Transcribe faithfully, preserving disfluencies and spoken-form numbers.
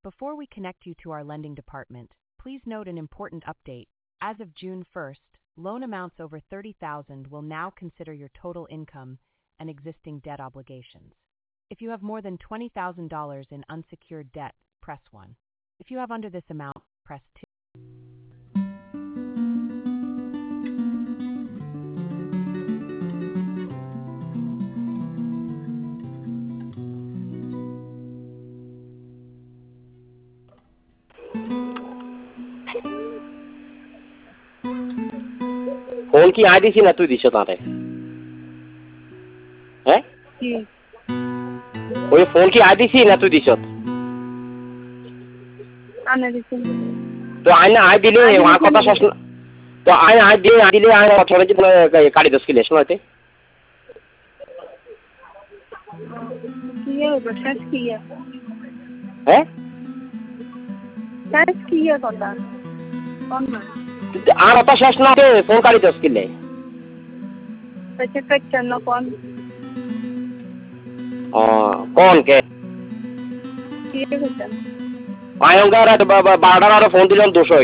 Before we connect you to our lending department, please note an important update. As of June first, loan amounts over thirty thousand dollars will now consider your total income and existing debt obligations. If you have more than twenty thousand dollars in unsecured debt, press one. If you have under this amount, press two. Phone কি আই দিছি না তুই দিছ তাতে? হ্যাঁ কি ওই ফোন কি আই দিছি না তুই দিছ? আনা দিছি তো আইনা আই দিলে ওয়া কথা শেষ না। তো আই আই দিয়ে আই দিলে আই ছড়ে যে কাটি দশ কিলো শোনাতে কি হবে শেষ কি হ্যাঁ শেষ কি কথা কোন না আর কথা শেষ না ফোন কাটি দশ কিলো আচ্ছা কাটছেন না কোন ও কোন কে কি করছেন আয়ঙ্গার বারোটার আরো ফোন দিলাম দুশো